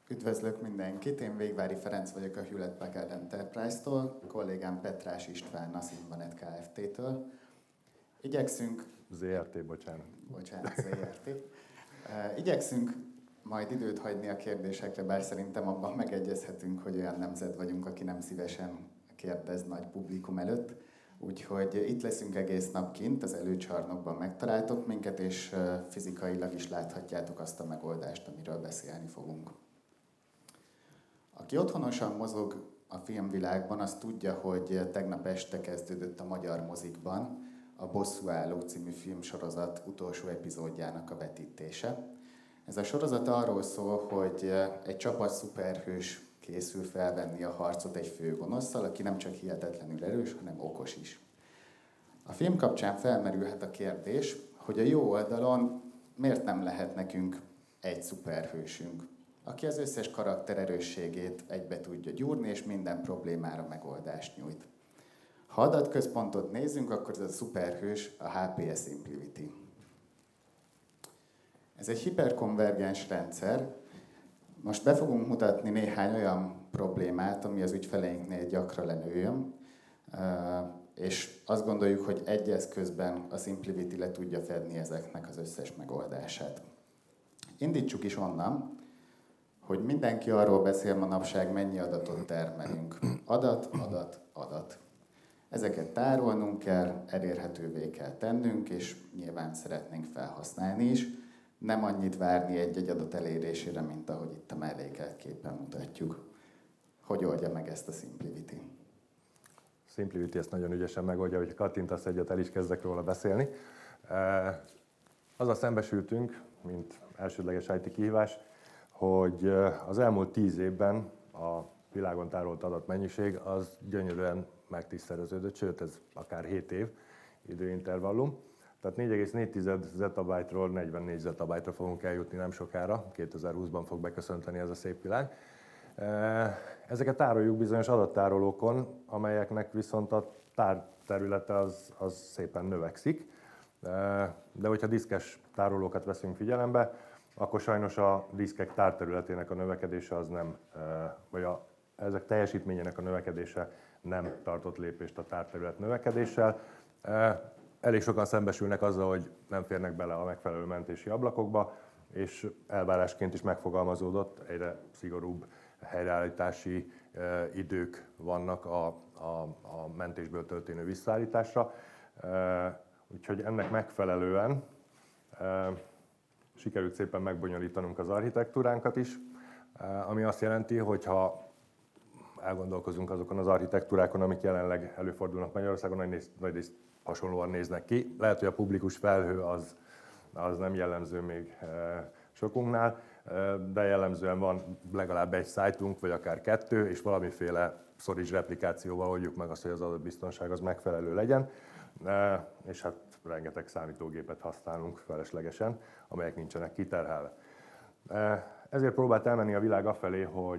Üdvözlök mindenkit, én Végvári Ferenc vagyok a Hewlett Packard Enterprise-tól, kollégám Petrás István a Simbanet Kft-től. Igyekszünk... ZRT, bocsánat. Bocsánat, ZRT. Igyekszünk majd időt hagyni a kérdésekre, bár szerintem abban megegyezhetünk, hogy olyan nemzet vagyunk, aki nem szívesen kérdez nagy publikum előtt. Úgyhogy itt leszünk egész nap kint, az előcsarnokban megtaláltok minket, és fizikailag is láthatjátok azt a megoldást, amiről beszélni fogunk. Aki otthonosan mozog a filmvilágban, az tudja, hogy tegnap este kezdődött a magyar mozikban a Bosszúállók című filmsorozat utolsó epizódjának a vetítése. Ez a sorozat arról szól, hogy egy csapat szuperhős készül felvenni a harcot egy főgonosszal, aki nem csak hihetetlenül erős, hanem okos is. A film kapcsán felmerülhet a kérdés, hogy a jó oldalon miért nem lehet nekünk egy szuperhősünk, aki az összes karakter erősségét egybe tudja gyúrni, és minden problémára megoldást nyújt. Ha adatközpontot nézzünk, akkor ez a szuperhős a HPS Simplivity. Ez egy hiperkonvergens rendszer. Most be fogunk mutatni néhány olyan problémát, ami az ügyfeleinknél gyakran előjön, és azt gondoljuk, hogy egy eszközben a Simplivity le tudja fedni ezeknek az összes megoldását. Indítsuk is onnan, hogy mindenki arról beszél manapság, mennyi adatot termelünk. Adat, adat, adat. Ezeket tárolnunk kell, elérhetővé kell tennünk, és nyilván szeretnénk felhasználni is. Nem annyit várni egy-egy adat elérésére, mint ahogy itt a mellékelt képen mutatjuk. Hogy oldja meg ezt a Simplivity? Simplivity ezt nagyon ügyesen megoldja, hogy kattintasz egyet, el is kezdek róla beszélni. Azzal szembesültünk, mint elsődleges IT kihívás, hogy az elmúlt 10 évben a világon tárolt adatmennyiség az gyönyörűen megtízszereződött, sőt ez akár 7 év időintervallum. Tehát 4,4 zettabyte-ról 44 zettabyte-ra fogunk eljutni nem sokára, 2020-ban fog beköszönteni ez a szép világ. Ezeket tároljuk bizonyos adattárolókon, amelyeknek viszont a tárterülete az szépen növekszik. De hogyha diszkes tárolókat veszünk figyelembe, akkor sajnos a diszkek tárterületének a növekedése az nem, vagy ezek teljesítményének a növekedése nem tartott lépést a tárterület növekedéssel. Elég sokan szembesülnek azzal, hogy nem férnek bele a megfelelő mentési ablakokba, és elvárásként is megfogalmazódott, egyre szigorúbb helyreállítási idők vannak a mentésből történő visszaállításra. Úgyhogy ennek megfelelően sikerült szépen megbonyolítanunk az architektúránkat is, ami azt jelenti, hogy ha elgondolkozunk azokon az architektúrákon, amik jelenleg előfordulnak Magyarországon, nagyrészt hasonlóan néznek ki. Lehet, hogy a publikus felhő az nem jellemző még sokunknál, de jellemzően van legalább egy szájtunk, vagy akár 2, és valamiféle storage replikációval oldjuk meg azt, hogy az adatbiztonság az megfelelő legyen, és hát rengeteg számítógépet használunk feleslegesen, amelyek nincsenek kiterhelve. Ezért próbált elmenni a világ afelé,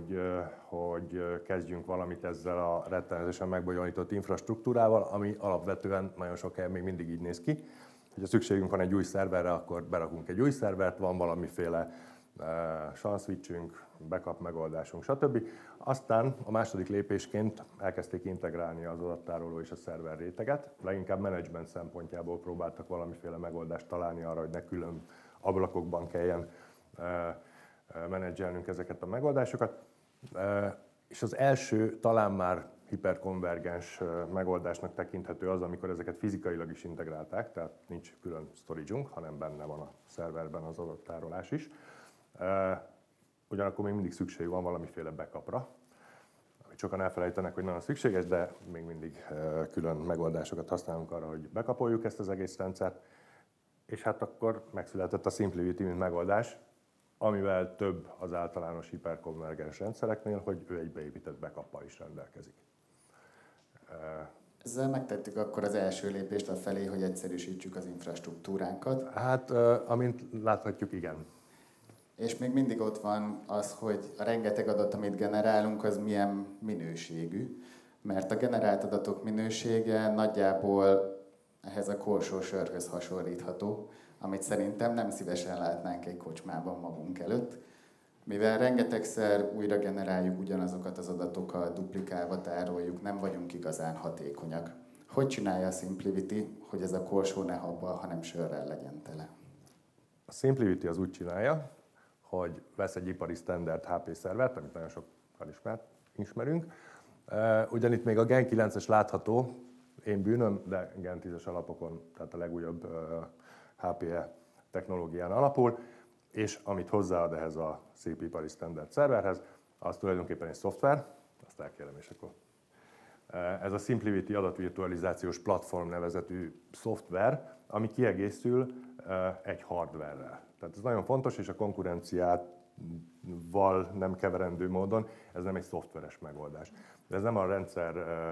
hogy kezdjünk valamit ezzel a rettenetesen megbonyolított infrastruktúrával, ami alapvetően nagyon sok helyen még mindig így néz ki. Ha szükségünk van egy új szerverre, akkor berakunk egy új szervert, van valamiféle SAN switchünk, backup megoldásunk, stb. Aztán a második lépésként elkezdték integrálni az adattároló és a szerver réteget. Leginkább menedzsment szempontjából próbáltak valamiféle megoldást találni arra, hogy ne külön ablakokban kelljen menedzselnünk ezeket a megoldásokat. És az első, talán már hiperkonvergens megoldásnak tekinthető az, amikor ezeket fizikailag is integrálták, tehát nincs külön storage-unk, hanem benne van a szerverben az adattárolás is. Ugyanakkor még mindig szükség van valamiféle backupra, amit sokan elfelejtenek, hogy nagyon szükséges, de még mindig külön megoldásokat használunk arra, hogy backupoljuk ezt az egész rendszert. És hát akkor megszületett a Simplivity, mint megoldás, amivel több az általános hiperkonvergens rendszereknél, hogy ő egy beépített backuppal is rendelkezik. Ezzel megtettük akkor az első lépést afelé, hogy egyszerűsítsük az infrastruktúránkat. Hát, amint láthatjuk, igen. És még mindig ott van az, hogy a rengeteg adat, amit generálunk, az milyen minőségű. Mert a generált adatok minősége nagyjából ehhez a korsósörhöz hasonlítható, amit szerintem nem szívesen látnánk egy kocsmában magunk előtt. Mivel rengetegszer újra generáljuk ugyanazokat az adatokat, duplikálva tároljuk, nem vagyunk igazán hatékonyak. Hogy csinálja a SimpliVity, hogy ez a korsó ne habbal, hanem sörrel legyen tele? A SimpliVity az úgy csinálja, hogy vesz egy ipari standard HP szervert, amit nagyon sokan ismerünk. Ugyan itt még a Gen 9-es látható, én bűnöm, de Gen 10-es alapokon, tehát a legújabb HPE technológián alapul, és amit hozzáad ehhez a szép ipari standard szerverhez, az tulajdonképpen egy szoftver, azt elkérem, és akkor ez a SimpliVity adatvirtualizációs platform nevezetű szoftver, ami kiegészül egy hardverrel. Tehát ez nagyon fontos, és a konkurenciával nem keverendő módon, ez nem egy szoftveres megoldás. De ez nem a rendszer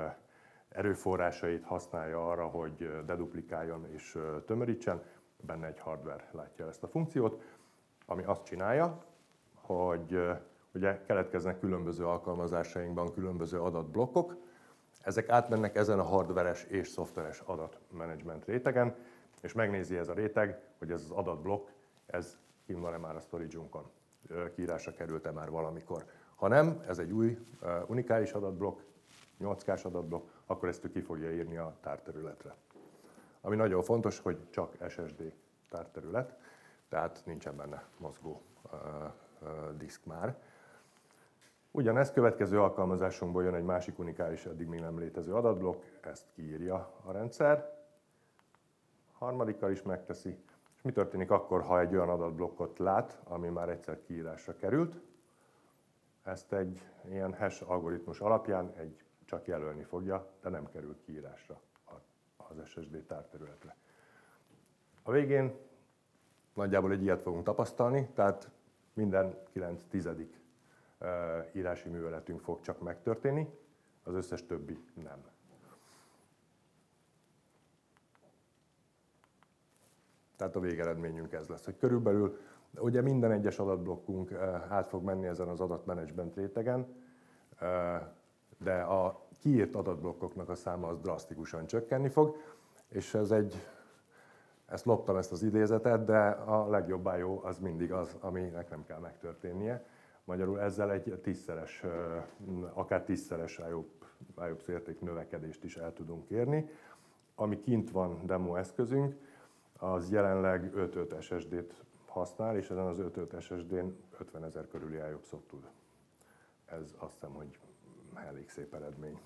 erőforrásait használja arra, hogy deduplikáljon és tömörítsen, benne egy hardware látja ezt a funkciót, ami azt csinálja, hogy ugye keletkeznek különböző alkalmazásainkban különböző adatblokkok, ezek átmennek ezen a hardveres és szoftveres adatmenedzsment rétegen, és megnézi ez a réteg, hogy ez az adatblokk, ez kint van-e már a storage-unkon, kiírásra került-e már valamikor. Ha nem, ez egy új unikális adatblokk, 8K-s adatblokk, akkor ezt ő ki fogja írni a tárterületre. Ami nagyon fontos, hogy csak SSD tárterület, tehát nincsen benne mozgó diszk már. Ugyanez következő alkalmazásunkból jön egy másik unikális, eddig még nem létező adatblokk, ezt kiírja a rendszer, harmadikkal is megteszi, és mi történik akkor, ha egy olyan adatblokkot lát, ami már egyszer kiírásra került, ezt egy ilyen hash algoritmus alapján csak jelölni fogja, de nem kerül kiírásra az SSD tárterületre. A végén nagyjából egy ilyet fogunk tapasztalni, tehát minden 9/10 írási műveletünk fog csak megtörténni, az összes többi nem. Tehát a végeredményünk ez lesz, hogy körülbelül ugye minden egyes adatblokkunk át fog menni ezen az adatmenedzsment rétegen, de a kiírt adatblokkoknak a száma az drasztikusan csökkenni fog, és ezt loptam ezt az idézetet, de a legjobb I/O az mindig az, aminek nem kell megtörténnie. Magyarul ezzel egy akár 10-szeres IOPS érték növekedést is el tudunk érni. Ami kint van demo eszközünk, az jelenleg 5.5 SSD-t használ, és ezen az 5.5 SSD-n 50 000 körüli IOPS-ot tud. Ez azt hiszem, hogy elég szép eredmény.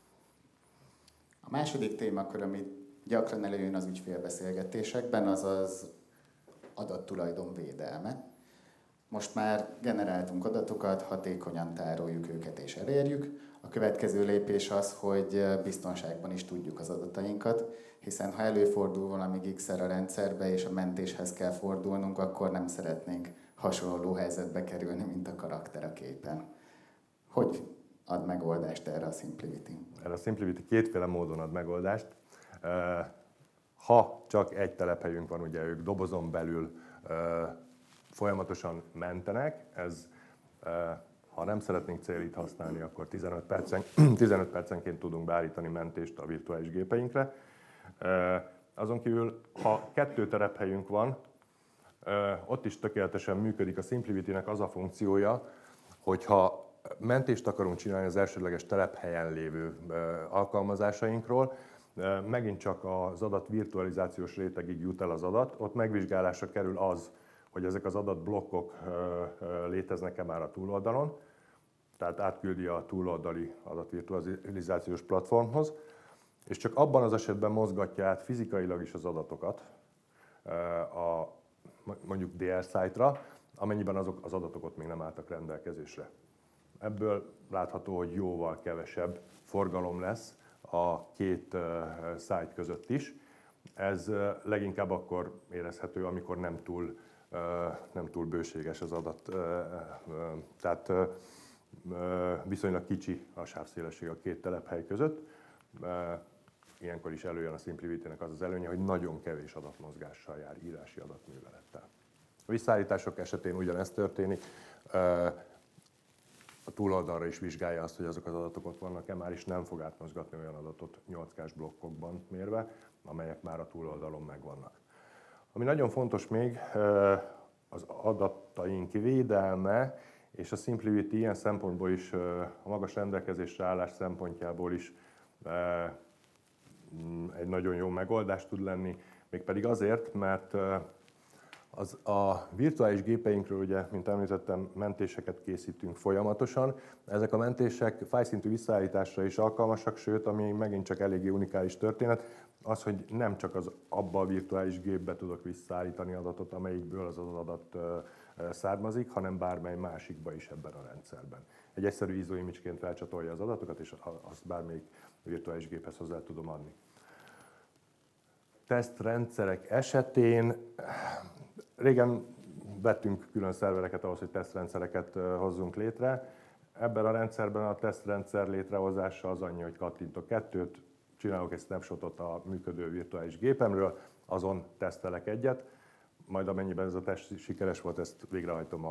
A második témakör, ami gyakran előjön az ügyfélbeszélgetésekben, az az adattulajdon védelme. Most már generáltunk adatokat, hatékonyan tároljuk őket és elérjük. A következő lépés az, hogy biztonságban is tudjuk az adatainkat, hiszen ha előfordul valami X-szer a rendszerbe és a mentéshez kell fordulnunk, akkor nem szeretnénk hasonló helyzetbe kerülni, mint a karakter a képen. Hogy ad megoldást erre a SimpliVity? Erre a SimpliVity kétféle módon ad megoldást. Ha csak egy telephelyünk van, ugye ők dobozon belül folyamatosan mentenek, ha nem szeretnénk célit használni, akkor 15 percenként tudunk beállítani mentést a virtuális gépeinkre. Azon kívül, ha 2 telephelyünk van, ott is tökéletesen működik a SimpliVity-nek az a funkciója, hogyha mentést akarunk csinálni az elsődleges telephelyen lévő alkalmazásainkról, megint csak az adat virtualizációs rétegig jut el az adat, ott megvizsgálásra kerül az, hogy ezek az adatblokkok léteznek-e már a túloldalon, tehát átküldi a túloldali adatvirtualizációs platformhoz, és csak abban az esetben mozgatja át fizikailag is az adatokat mondjuk DR site-ra, amennyiben azok az adatok ott még nem álltak rendelkezésre. Ebből látható, hogy jóval kevesebb forgalom lesz a két site között is. Ez leginkább akkor érezhető, amikor nem túl bőséges az adat, tehát viszonylag kicsi a sávszélesség a két telephely között. Ilyenkor is előjön a SimpliVity-nek az az előnye, hogy nagyon kevés adatmozgással jár, írási adatművelettel. A visszaállítások esetén ugyanezt történik. A túloldalra is vizsgálja azt, hogy azok az adatok ott vannak-e, már is nem fog átmozgatni olyan adatot 8K-s blokkokban mérve, amelyek már a túloldalon megvannak. Ami nagyon fontos még, az adataink védelme, És a SimpliVity ilyen szempontból is, a magas rendelkezésre állás szempontjából is egy nagyon jó megoldás tud lenni, mégpedig azért, mert a virtuális gépeinkről, ugye, mint említettem, mentéseket készítünk folyamatosan. Ezek a mentések fájszintű visszaállításra is alkalmasak, sőt, ami megint csak eléggé unikális történet, az, hogy nem csak abba a virtuális gépbe tudok visszaállítani adatot, amelyikből az adat származik, hanem bármely másikba is ebben a rendszerben. Egy egyszerű ISO image-ként felcsatolja az adatokat, és azt bármelyik virtuális géphez hozzá tudom adni. Tesztrendszerek esetén régen vettünk külön szervereket ahhoz, hogy tesztrendszereket hozzunk létre. Ebben a rendszerben a tesztrendszer létrehozása az annyi, hogy kattintok kettőt, csinálok egy snapshotot a működő virtuális gépemről, azon tesztelek egyet, majd amennyiben ez a teszt sikeres volt, ezt végrehajtom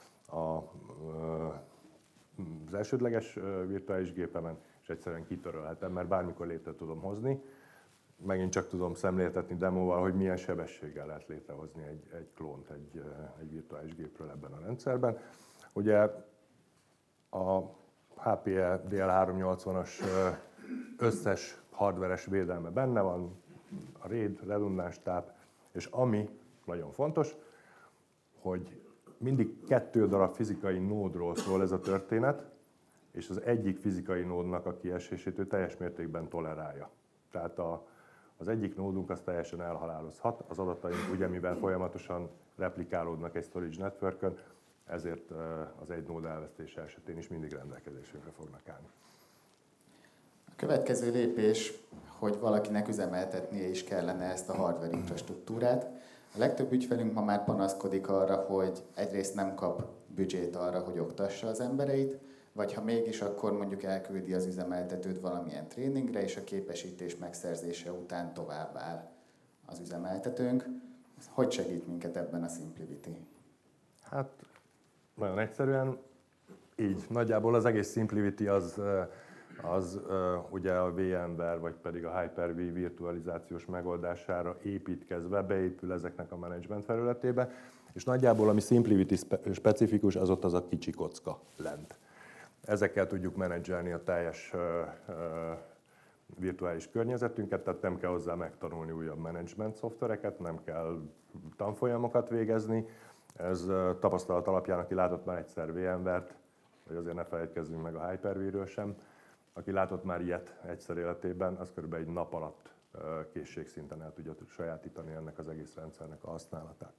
az elsődleges virtuális gépemen, és egyszerűen kitörölhetem, mert bármikor létre tudom hozni. Megint csak tudom szemléltetni demóval, hogy milyen sebességgel lehet létrehozni egy klónt egy virtuális gépről ebben a rendszerben. Ugye a HPE DL380-as összes hardveres védelme benne van, a RAID, redundáns táp, és ami nagyon fontos, hogy mindig 2 darab fizikai nódról szól ez a történet, és az egyik fizikai nódnak a kiesését ő teljes mértékben tolerálja. Tehát az egyik nódunk az teljesen elhalálozhat, az adataink ugye mivel folyamatosan replikálódnak egy storage networkön, ezért az egy nód elvesztése esetén is mindig rendelkezésünkre fognak állni. A következő lépés, hogy valakinek üzemeltetnie is kellene ezt a hardware infrastruktúrát. A legtöbb ügyfelünk ma már panaszkodik arra, hogy egyrészt nem kap büdzsét arra, hogy oktassa az embereit, vagy ha mégis, akkor mondjuk elküldi az üzemeltetőt valamilyen tréningre, és a képesítés megszerzése után tovább áll az üzemeltetőnk. Hogy segít minket ebben a SimpliVity? Hát nagyon egyszerűen így. Nagyjából az egész SimpliVity az ugye a VMware, vagy pedig a Hyper-V virtualizációs megoldására építkezve beépül ezeknek a menedzsment felületébe, és nagyjából ami SimpliVity specifikus, az ott az a kicsi kocka lent. Ezekkel tudjuk menedzselni a teljes virtuális környezetünket, tehát nem kell hozzá megtanulni újabb menedzsment szoftvereket, nem kell tanfolyamokat végezni. Ez tapasztalat alapján, aki látott már egyszer VMware-t, vagy azért ne felejtkezzünk meg a Hyper-V-ről sem, aki látott már ilyet egyszer életében, az körülbelül egy nap alatt készségszinten el tudja sajátítani ennek az egész rendszernek a használatát.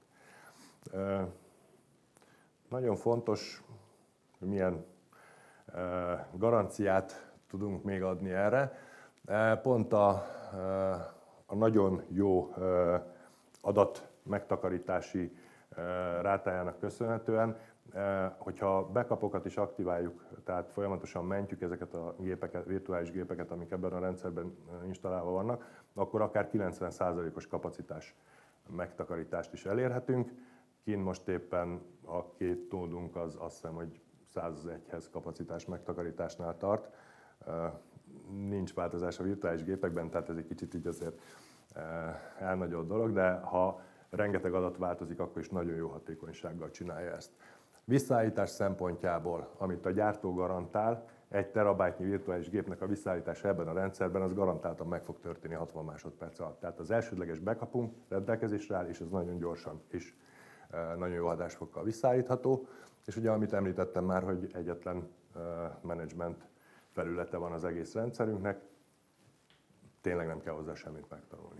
Nagyon fontos, hogy milyen garanciát tudunk még adni erre. Pont a nagyon jó adat megtakarítási rátájának köszönhetően, hogyha backupokat is aktiváljuk, tehát folyamatosan mentjük ezeket a gépeket, virtuális gépeket, amik ebben a rendszerben installálva vannak, akkor akár 90%-os kapacitás megtakarítást is elérhetünk. Kint most éppen a 2 nódunk az azt hiszem, hogy 101-hez kapacitás megtakarításnál tart. Nincs változás a virtuális gépekben, tehát ez egy kicsit így azért elnagyolt dolog, de ha rengeteg adat változik, akkor is nagyon jó hatékonysággal csinálja ezt. Visszaállítás szempontjából, amit a gyártó garantál, 1 terabájtnyi virtuális gépnek a visszaállítása ebben a rendszerben, az garantáltan meg fog történni 60 másodperc alatt. Tehát az elsődleges backupunk rendelkezésre áll, és ez nagyon gyorsan és nagyon jó adásfokkal visszaállítható. És ugye, amit említettem már, hogy egyetlen menedzsment felülete van az egész rendszerünknek, tényleg nem kell hozzá semmit megtanulni.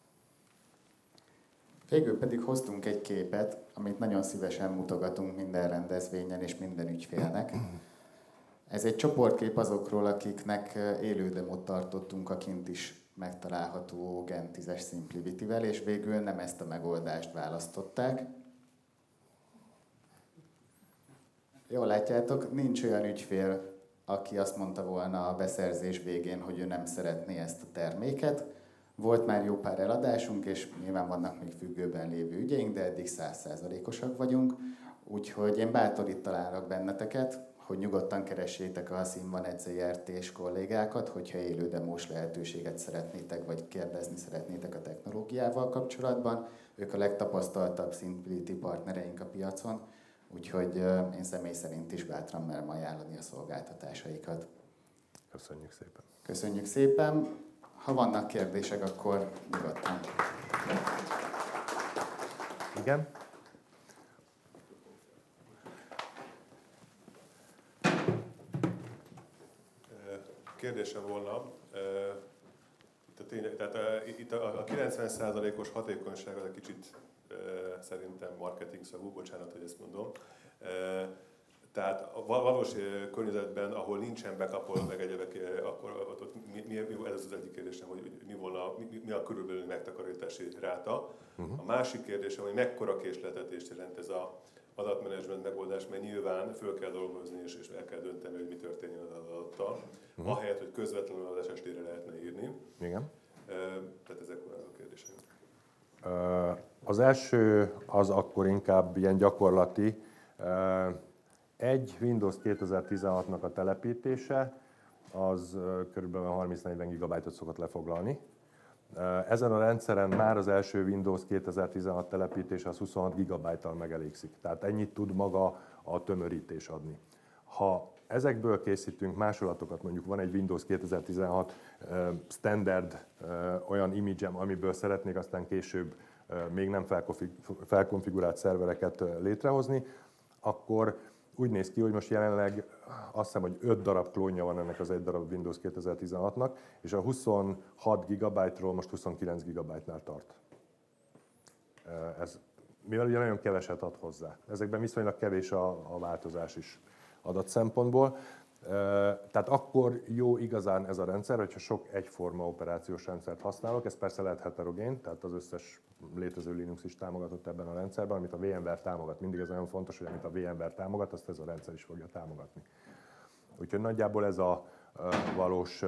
Végül pedig hoztunk egy képet, amit nagyon szívesen mutogatunk minden rendezvényen és minden ügyfélnek. Ez egy csoportkép azokról, akiknek élő demót tartottunk a kint is megtalálható Gen 10-es SimpliVity-vel, és végül nem ezt a megoldást választották. Jól látjátok, nincs olyan ügyfél, aki azt mondta volna a beszerzés végén, hogy ő nem szeretné ezt a terméket. Volt már jó pár eladásunk, és nyilván vannak még függőben lévő ügyeink, de eddig 100%-osak vagyunk. Úgyhogy én bátorítalak benneteket, hogy nyugodtan keressétek a Simvan ECRT-s kollégákat, hogyha élő demós lehetőséget szeretnétek, vagy kérdezni szeretnétek a technológiával kapcsolatban. Ők a legtapasztaltabb SimpliVity partnereink a piacon, úgyhogy én személy szerint is bátran merem ajánlani a szolgáltatásaikat. Köszönjük szépen. Köszönjük szépen. Ha vannak kérdések, akkor nyugodtan. Igen? Kérdésem volna, itt a 90%-os hatékonyság az egy kicsit szerintem marketing szagú, bocsánat, hogy ezt mondom. Tehát a valós környezetben, ahol nincsen backupol, meg egyebek, akkor ott ez az egyik kérdésem, hogy mi a körülbelül megtakarítási ráta. A másik kérdésem, hogy mekkora késleltetést jelent ez az adatmenedzsment megoldás, mert nyilván föl kell dolgozni és el kell dönteni, hogy mi történjen az adattal, ahelyett, hogy közvetlenül az SSD-re lehetne írni. Igen. Tehát ezek a kérdések. Az első az akkor inkább ilyen gyakorlati. Egy Windows 2016-nak a telepítése az körülbelül 30-40 GB-ot szokott lefoglalni. Ezen a rendszeren már az első Windows 2016 telepítése az 26 GB-tal megelégszik. Tehát ennyit tud maga a tömörítés adni. Ha ezekből készítünk másolatokat, mondjuk van egy Windows 2016 standard olyan image-em, amiből szeretnék aztán később még nem felkonfigurált szervereket létrehozni, akkor úgy néz ki, hogy most jelenleg azt hiszem, hogy 5 darab klónja van ennek az egy darab Windows 2016-nak, és a 26 GB-ról most 29 GB-nál tart. Ez, mivel ugye nagyon keveset ad hozzá. Ezekben viszonylag kevés a változás is adat szempontból. Tehát akkor jó igazán ez a rendszer, hogyha sok egyforma operációs rendszert használok, ez persze lehet heterogén, tehát az összes létező Linux is támogatott ebben a rendszerben, amit a VMware támogat. Mindig ez nagyon fontos, hogy amit a VMware támogat, azt ez a rendszer is fogja támogatni. Úgyhogy nagyjából ez a valós,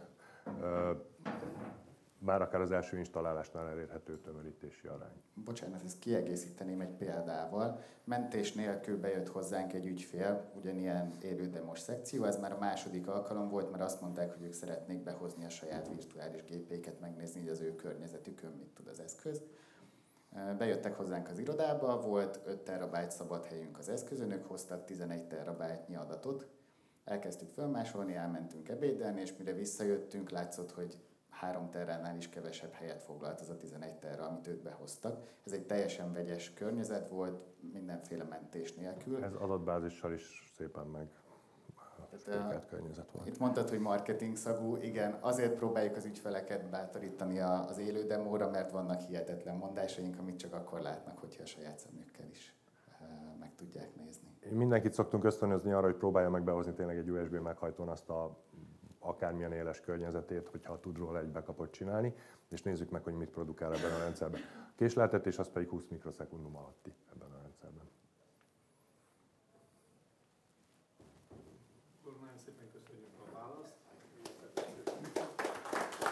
már akár az első installálásnál elérhető tömörítési arány. Bocsánat, ezt kiegészíteném egy példával. Mentés nélkül bejött hozzánk egy ügyfél, ugyanilyen élő demos szekció, ez már a második alkalom volt, mert azt mondták, hogy ők szeretnék behozni a saját virtuális gépéket, megnézni, hogy az ő környezetükön mit tud az eszköz. Bejöttek hozzánk az irodába, volt 5 terabájt szabad helyünk az eszközön, ők hoztak 11 terabájtnyi adatot. Elkezdtük fölmásolni, elmentünk ebédelni, és mire visszajöttünk, látszott, hogy 3 terránál is kevesebb helyet foglalt az a 11 terra, amit ők behoztak. Ez egy teljesen vegyes környezet volt, mindenféle mentés nélkül. Ez adatbázissal is szépen meg fékelt környezet volt. Itt mondtad, hogy marketing szagú, igen, azért próbáljuk az ügyfeleket bátorítani az élő demóra, mert vannak hihetetlen mondásaink, amit csak akkor látnak, hogyha a saját szemükkel is meg tudják nézni. Mindenkit szoktunk ösztönözni arra, hogy próbálja meg behozni tényleg egy USB meghajtón azt a akármilyen éles környezetét, hogyha tud róla egy backupot csinálni, és nézzük meg, hogy mit produkál ebben a rendszerben. A késleltetés az pedig 20 mikroszekundum alatti ebben a rendszerben. Nagyon szépen köszönjük a választ.